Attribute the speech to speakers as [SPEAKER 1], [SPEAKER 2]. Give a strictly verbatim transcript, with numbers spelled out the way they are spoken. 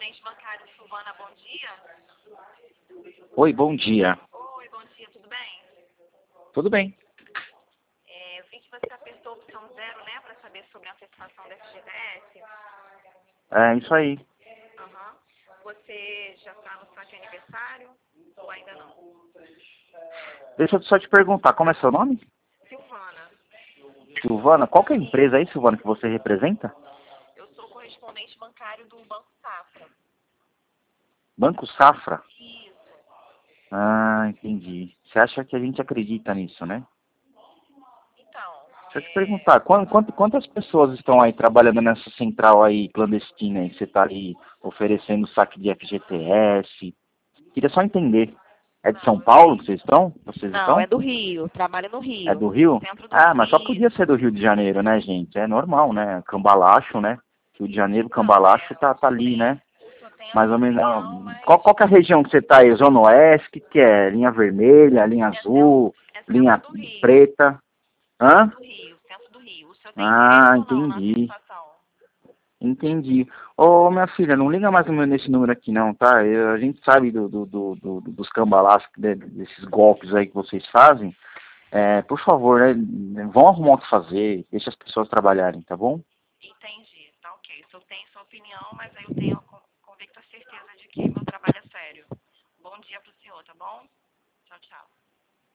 [SPEAKER 1] correspondente bancário Silvana, bom dia.
[SPEAKER 2] Oi, bom dia.
[SPEAKER 1] Oi, bom dia, tudo bem?
[SPEAKER 2] Tudo bem?
[SPEAKER 1] É, eu vi que você apertou a opção zero, né, para saber sobre a antecipação da F G T S.
[SPEAKER 2] É isso aí.
[SPEAKER 1] Aham. Você já está no seu aniversário ou ainda não?
[SPEAKER 2] Deixa eu só te perguntar, como é seu nome?
[SPEAKER 1] Silvana,
[SPEAKER 2] Silvana, qual que é a empresa aí, Silvana, que você representa?
[SPEAKER 1] eu sou correspondente bancário do Banco Safra.
[SPEAKER 2] Banco Safra?
[SPEAKER 1] Isso.
[SPEAKER 2] Ah, entendi. Você acha que a gente acredita nisso, né?
[SPEAKER 1] Então,
[SPEAKER 2] Deixa eu te
[SPEAKER 1] é,
[SPEAKER 2] perguntar, quan- quant- quantas pessoas estão aí trabalhando nessa central aí clandestina aí, que você está aí oferecendo saque de F G T S? Queria só entender. É de São
[SPEAKER 1] não, eu
[SPEAKER 2] Paulo que
[SPEAKER 1] tenho.
[SPEAKER 2] vocês estão? Vocês
[SPEAKER 1] Não, é
[SPEAKER 2] estão?
[SPEAKER 1] do Rio, trabalho no
[SPEAKER 2] É
[SPEAKER 1] Rio,
[SPEAKER 2] do Rio?
[SPEAKER 1] centro do
[SPEAKER 2] Ah,
[SPEAKER 1] Rio.
[SPEAKER 2] mas só podia
[SPEAKER 1] Isso.
[SPEAKER 2] ser do Rio de Janeiro, né, gente? É normal, né? Cambalacho, né? Rio de Janeiro,
[SPEAKER 1] Então,
[SPEAKER 2] Cambalacho
[SPEAKER 1] é,
[SPEAKER 2] tá,
[SPEAKER 1] o
[SPEAKER 2] tá
[SPEAKER 1] senhor
[SPEAKER 2] ali,
[SPEAKER 1] tem,
[SPEAKER 2] né?
[SPEAKER 1] o senhor tem a
[SPEAKER 2] Mais ou
[SPEAKER 1] sua
[SPEAKER 2] menos. ah,
[SPEAKER 1] opinião, mas
[SPEAKER 2] Qual, qual que é a região que você tá aí? Zona Oeste, que, que é? Linha vermelha, linha
[SPEAKER 1] é centro,
[SPEAKER 2] azul,
[SPEAKER 1] é centro
[SPEAKER 2] linha
[SPEAKER 1] do Rio.
[SPEAKER 2] preta?
[SPEAKER 1] Centro
[SPEAKER 2] Hã?
[SPEAKER 1] do Rio, centro do Rio. O senhor tem
[SPEAKER 2] Ah,
[SPEAKER 1] interesse ou não na
[SPEAKER 2] entendi.
[SPEAKER 1] antecipação?
[SPEAKER 2] Entendi. Ô, minha filha, não liga mais ou menos nesse número aqui não, tá? Eu- a gente sabe do, do, do, do- dos cambalaços, de- desses golpes aí que vocês fazem. É, por favor, né? Vão arrumar o que fazer, deixa as pessoas trabalharem, tá bom?
[SPEAKER 1] Entendi, tá ok. O senhor tem sua opinião, mas aí eu tenho a con- convicta certeza de que meu trabalho é sério. Bom dia pro senhor, tá bom? Tchau, tchau.